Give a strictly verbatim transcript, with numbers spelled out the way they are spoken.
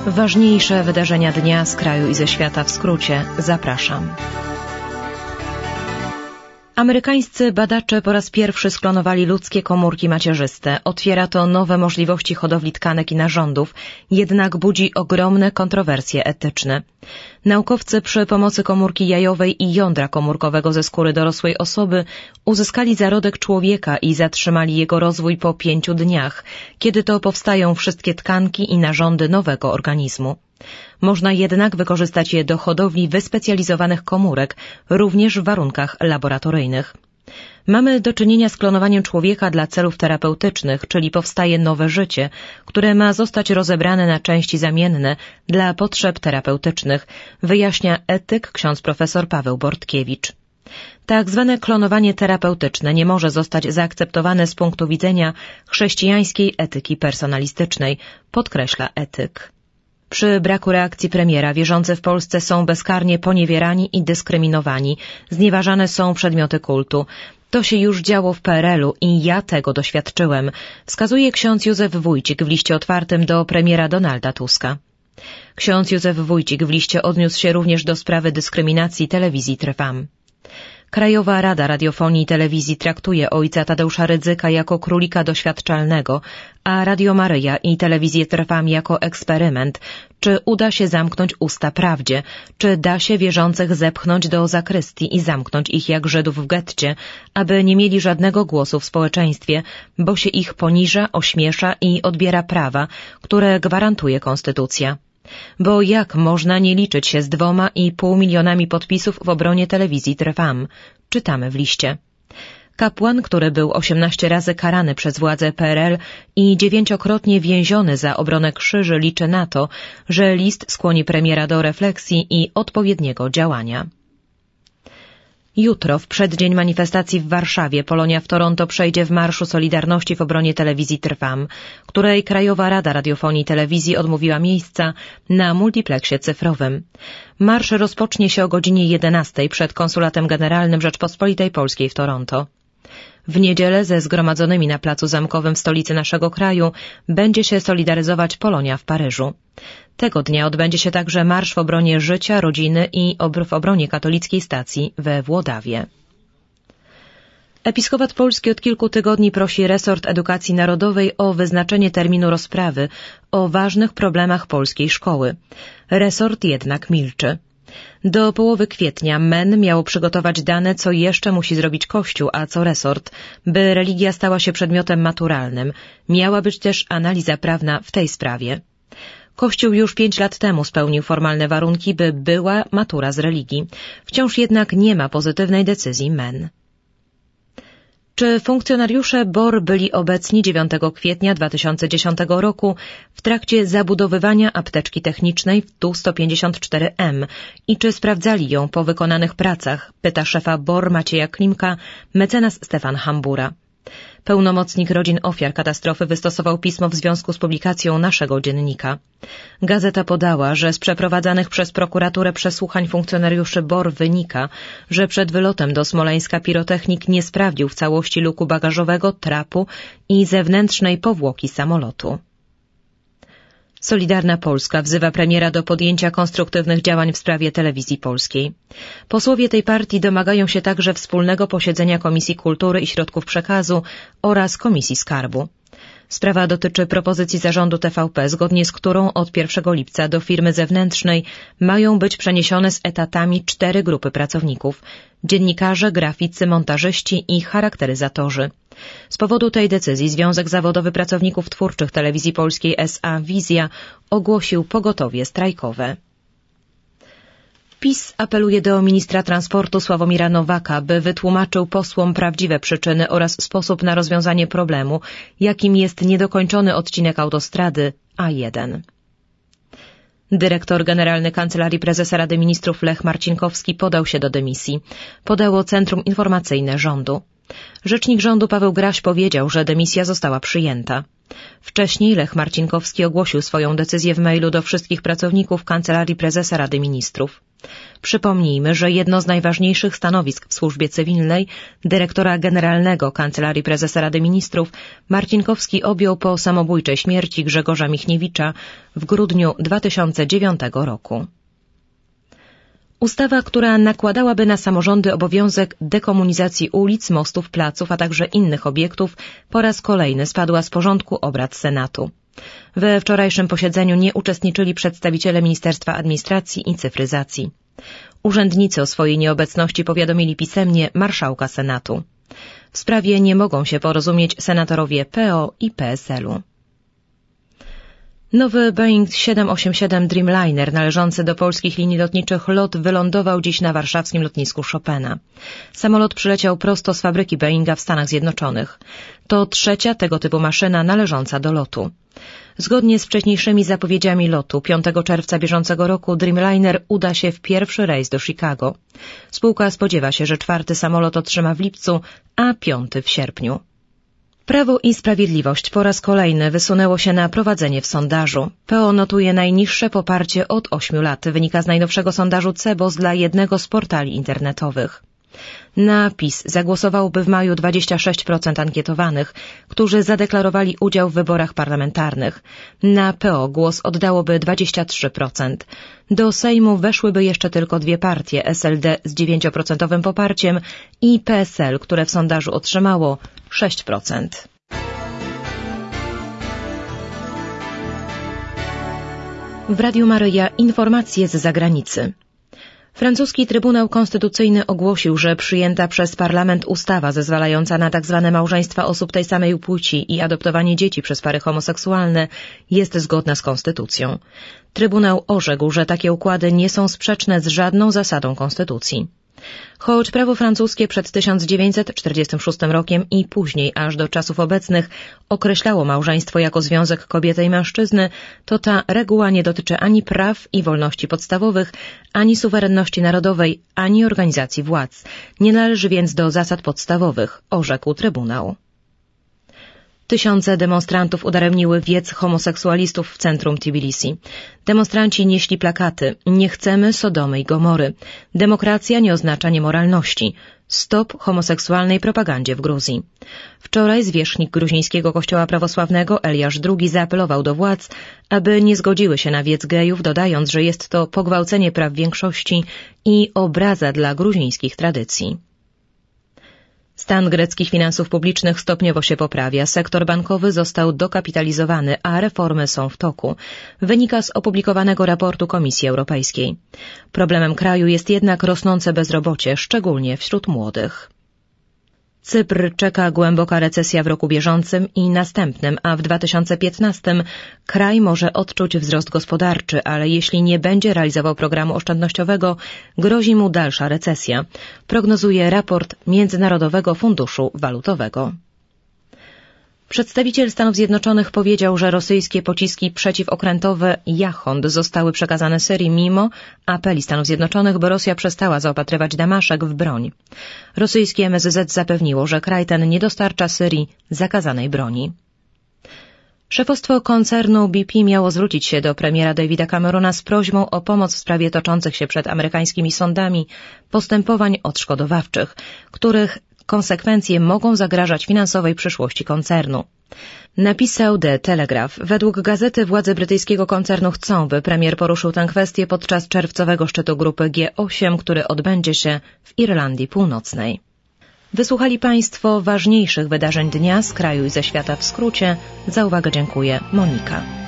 Ważniejsze wydarzenia dnia z kraju i ze świata w skrócie. Zapraszam. Amerykańscy badacze po raz pierwszy sklonowali ludzkie komórki macierzyste. Otwiera to nowe możliwości hodowli tkanek i narządów, jednak budzi ogromne kontrowersje etyczne. Naukowcy przy pomocy komórki jajowej i jądra komórkowego ze skóry dorosłej osoby uzyskali zarodek człowieka i zatrzymali jego rozwój po pięciu dniach, kiedy to powstają wszystkie tkanki i narządy nowego organizmu. Można jednak wykorzystać je do hodowli wyspecjalizowanych komórek, również w warunkach laboratoryjnych. Mamy do czynienia z klonowaniem człowieka dla celów terapeutycznych, czyli powstaje nowe życie, które ma zostać rozebrane na części zamienne dla potrzeb terapeutycznych, wyjaśnia etyk ksiądz profesor Paweł Bortkiewicz. Tak zwane klonowanie terapeutyczne nie może zostać zaakceptowane z punktu widzenia chrześcijańskiej etyki personalistycznej, podkreśla etyk. Przy braku reakcji premiera wierzący w Polsce są bezkarnie poniewierani i dyskryminowani, znieważane są przedmioty kultu. To się już działo w P R L u i ja tego doświadczyłem, wskazuje ksiądz Józef Wójcik w liście otwartym do premiera Donalda Tuska. Ksiądz Józef Wójcik w liście odniósł się również do sprawy dyskryminacji telewizji Trwam. Krajowa Rada Radiofonii i Telewizji traktuje ojca Tadeusza Rydzyka jako królika doświadczalnego, a Radio Maryja i telewizję Trwam jako eksperyment. Czy uda się zamknąć usta prawdzie? Czy da się wierzących zepchnąć do zakrystii i zamknąć ich jak Żydów w getcie, aby nie mieli żadnego głosu w społeczeństwie, bo się ich poniża, ośmiesza i odbiera prawa, które gwarantuje konstytucja? Bo jak można nie liczyć się z dwoma i pół milionami podpisów w obronie telewizji Trwam? Czytamy w liście. Kapłan, który był osiemnaście razy karany przez władze P R L i dziewięciokrotnie więziony za obronę krzyży, liczy na to, że list skłoni premiera do refleksji i odpowiedniego działania. Jutro, w przeddzień manifestacji w Warszawie, Polonia w Toronto przejdzie w Marszu Solidarności w obronie telewizji Trwam, której Krajowa Rada Radiofonii i Telewizji odmówiła miejsca na multipleksie cyfrowym. Marsz rozpocznie się o godzinie jedenastej przed Konsulatem Generalnym Rzeczpospolitej Polskiej w Toronto. W niedzielę ze zgromadzonymi na Placu Zamkowym w stolicy naszego kraju będzie się solidaryzować Polonia w Paryżu. Tego dnia odbędzie się także marsz w obronie życia, rodziny i w obronie katolickiej stacji we Włodawie. Episkopat Polski od kilku tygodni prosi resort edukacji narodowej o wyznaczenie terminu rozprawy o ważnych problemach polskiej szkoły. Resort jednak milczy. Do połowy kwietnia M E N miało przygotować dane, co jeszcze musi zrobić Kościół, a co resort, by religia stała się przedmiotem maturalnym. Miała być też analiza prawna w tej sprawie. Kościół już pięć lat temu spełnił formalne warunki, by była matura z religii. Wciąż jednak nie ma pozytywnej decyzji M E N. Czy funkcjonariusze B O R byli obecni dziewiątego kwietnia dwa tysiące dziesiątego roku w trakcie zabudowywania apteczki technicznej w T U sto pięćdziesiąt cztery M i czy sprawdzali ją po wykonanych pracach? Pyta szefa B O R Macieja Klimka mecenas Stefan Hambura. Pełnomocnik rodzin ofiar katastrofy wystosował pismo w związku z publikacją naszego dziennika. Gazeta podała, że z przeprowadzanych przez prokuraturę przesłuchań funkcjonariuszy B O R wynika, że przed wylotem do Smoleńska pirotechnik nie sprawdził w całości luku bagażowego, trapu i zewnętrznej powłoki samolotu. Solidarna Polska wzywa premiera do podjęcia konstruktywnych działań w sprawie telewizji polskiej. Posłowie tej partii domagają się także wspólnego posiedzenia Komisji Kultury i Środków Przekazu oraz Komisji Skarbu. Sprawa dotyczy propozycji zarządu T V P, zgodnie z którą od pierwszego lipca do firmy zewnętrznej mają być przeniesione z etatami cztery grupy pracowników: dziennikarze, graficy, montażyści i charakteryzatorzy. Z powodu tej decyzji Związek Zawodowy Pracowników Twórczych Telewizji Polskiej S A Wizja ogłosił pogotowie strajkowe. PiS apeluje do ministra transportu Sławomira Nowaka, by wytłumaczył posłom prawdziwe przyczyny oraz sposób na rozwiązanie problemu, jakim jest niedokończony odcinek autostrady A jeden. Dyrektor generalny Kancelarii Prezesa Rady Ministrów Lech Marcinkowski podał się do dymisji. Podało Centrum Informacyjne Rządu. Rzecznik rządu Paweł Graś powiedział, że dymisja została przyjęta. Wcześniej Lech Marcinkowski ogłosił swoją decyzję w mailu do wszystkich pracowników Kancelarii Prezesa Rady Ministrów. Przypomnijmy, że jedno z najważniejszych stanowisk w służbie cywilnej, dyrektora generalnego Kancelarii Prezesa Rady Ministrów, Marcinkowski objął po samobójczej śmierci Grzegorza Michniewicza w grudniu dwa tysiące dziewiątego roku. Ustawa, która nakładałaby na samorządy obowiązek dekomunizacji ulic, mostów, placów, a także innych obiektów, po raz kolejny spadła z porządku obrad Senatu. We wczorajszym posiedzeniu nie uczestniczyli przedstawiciele Ministerstwa Administracji i Cyfryzacji. Urzędnicy o swojej nieobecności powiadomili pisemnie marszałka Senatu. W sprawie nie mogą się porozumieć senatorowie P O i P S L u. Nowy Boeing siedem osiem siedem Dreamliner należący do polskich linii lotniczych LOT wylądował dziś na warszawskim lotnisku Chopina. Samolot przyleciał prosto z fabryki Boeinga w Stanach Zjednoczonych. To trzecia tego typu maszyna należąca do lotu. Zgodnie z wcześniejszymi zapowiedziami lotu, piątego czerwca bieżącego roku Dreamliner uda się w pierwszy rejs do Chicago. Spółka spodziewa się, że czwarty samolot otrzyma w lipcu, a piąty w sierpniu. Prawo i Sprawiedliwość po raz kolejny wysunęło się na prowadzenie w sondażu. P O notuje najniższe poparcie od ośmiu lat, wynika z najnowszego sondażu Cebos dla jednego z portali internetowych. Na PiS zagłosowałoby w maju dwadzieścia sześć procent ankietowanych, którzy zadeklarowali udział w wyborach parlamentarnych. Na P O głos oddałoby dwadzieścia trzy procent. Do Sejmu weszłyby jeszcze tylko dwie partie, S L D z dziewięcioprocentowym poparciem i P S L, które w sondażu otrzymało sześć procent. W Radiu Maryja informacje z zagranicy. Francuski Trybunał Konstytucyjny ogłosił, że przyjęta przez parlament ustawa zezwalająca na tzw. małżeństwa osób tej samej płci i adoptowanie dzieci przez pary homoseksualne jest zgodna z konstytucją. Trybunał orzekł, że takie układy nie są sprzeczne z żadną zasadą konstytucji. Choć prawo francuskie przed tysiąc dziewięćset czterdziestym szóstym rokiem i później aż do czasów obecnych określało małżeństwo jako związek kobiety i mężczyzny, to ta reguła nie dotyczy ani praw i wolności podstawowych, ani suwerenności narodowej, ani organizacji władz. Nie należy więc do zasad podstawowych, orzekł Trybunał. Tysiące demonstrantów udaremniły wiec homoseksualistów w centrum Tbilisi. Demonstranci nieśli plakaty: nie chcemy Sodomy i Gomory. Demokracja nie oznacza niemoralności. Stop homoseksualnej propagandzie w Gruzji. Wczoraj zwierzchnik gruzińskiego kościoła prawosławnego Eliasz drugi zaapelował do władz, aby nie zgodziły się na wiec gejów, dodając, że jest to pogwałcenie praw większości i obraza dla gruzińskich tradycji. Stan greckich finansów publicznych stopniowo się poprawia. Sektor bankowy został dokapitalizowany, a reformy są w toku. Wynika z opublikowanego raportu Komisji Europejskiej. Problemem kraju jest jednak rosnące bezrobocie, szczególnie wśród młodych. Cypr czeka głęboka recesja w roku bieżącym i następnym, a w dwa tysiące piętnastym kraj może odczuć wzrost gospodarczy, ale jeśli nie będzie realizował programu oszczędnościowego, grozi mu dalsza recesja, prognozuje raport Międzynarodowego Funduszu Walutowego. Przedstawiciel Stanów Zjednoczonych powiedział, że rosyjskie pociski przeciwokrętowe Jachond zostały przekazane Syrii mimo apeli Stanów Zjednoczonych, by Rosja przestała zaopatrywać Damaszek w broń. Rosyjskie M S Z zapewniło, że kraj ten nie dostarcza Syrii zakazanej broni. Szefostwo koncernu B P miało zwrócić się do premiera Davida Camerona z prośbą o pomoc w sprawie toczących się przed amerykańskimi sądami postępowań odszkodowawczych, których konsekwencje mogą zagrażać finansowej przyszłości koncernu. Napisał The Telegraph. Według gazety władze brytyjskiego koncernu chcą, by premier poruszył tę kwestię podczas czerwcowego szczytu grupy G osiem, który odbędzie się w Irlandii Północnej. Wysłuchali Państwo ważniejszych wydarzeń dnia z kraju i ze świata w skrócie. Za uwagę dziękuję. Monika.